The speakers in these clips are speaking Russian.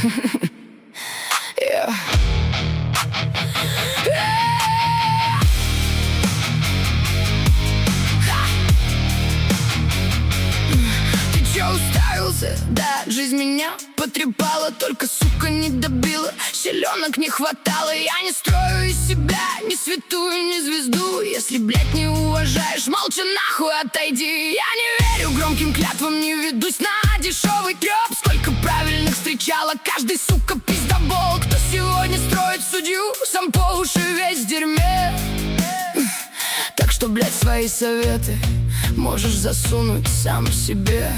Yeah. Ты чё уставился? Да, жизнь меня потрепала, только, сука, не добила. Селенок не хватало. Я не строю из себя ни святую, ни звезду. Если, блядь, не уважаешь, молча нахуй отойди. Я не верю громким клятвам, не ведусь на дешевый трёп. Сколько правильных встречала, каждый, сука, пиздобол. Кто сегодня строит судью, сам по уши весь в дерьме. Так что, блядь, свои советы можешь засунуть сам себе.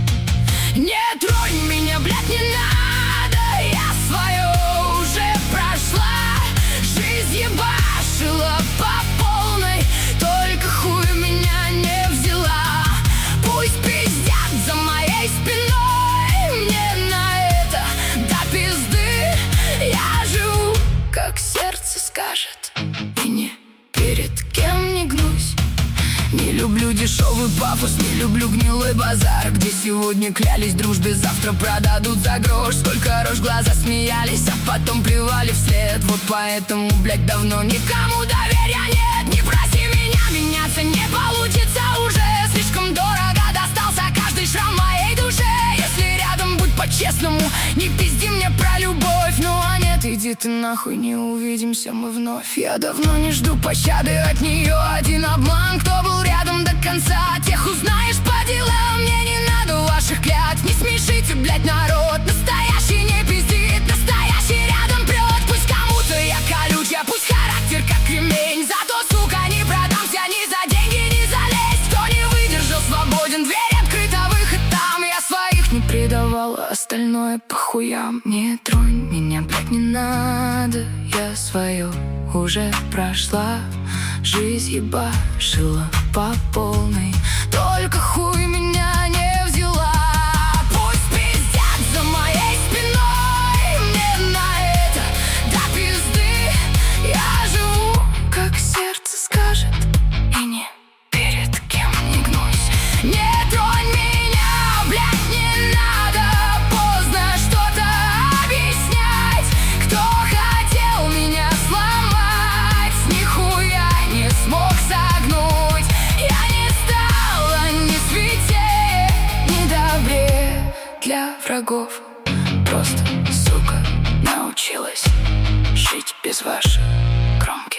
Не тронь меня, блядь, не надо. Я свое уже прошла. Жизнь ебашила по полной, только хуй меня не взяла. Пусть пиздят за моей спиной, мне на это до пизды. Я живу, как сердце скажет, и не перед кем не гнусь. Не люблю дешевый пафос, не люблю гнилой базар, где сегодня клялись дружбе, завтра продадут за грош. Сколько рож, глаза смеялись, а потом плевали вслед. Вот поэтому, блядь, давно никому доверия нет. Не проси меня, меняться не получится уже. Слишком дорого достался каждый шрам моей душе. Если рядом, будь по-честному, не пизди мне про любовь. Ну а нет, иди ты нахуй, не увидимся мы вновь. Я давно не жду пощады от нее. Один обман, кто был рядом до конца, тех узнаешь по делам. Мне не надо ваших клятв, не смешите, блядь, народ. Настоящий не пиздит, настоящий рядом прет. Пусть кому-то я колючая, пусть характер как кремень. Зато, сука, не продамся ни за деньги, ни за лесть. Кто не выдержал, свободен, дверь открыта, выход там. Я своих не предавала, остальное по хуям. Не тронь меня, блядь, не надо. Я свое уже прошла. Жизнь ебашила по полной, только хуй меня не взяла. Пусть пиздят за моей спиной, мне на это до пизды. Я живу, как сердце скажет, и не перед кем не гнусь. Не тронь меня, блядь, не надо. Поздно что-то объяснять. Кто хотел меня сломать, нихуя не смог согнуть. Я не стала ни святее, ни добрее для врагов. Просто, сука, научилась жить без ваших громких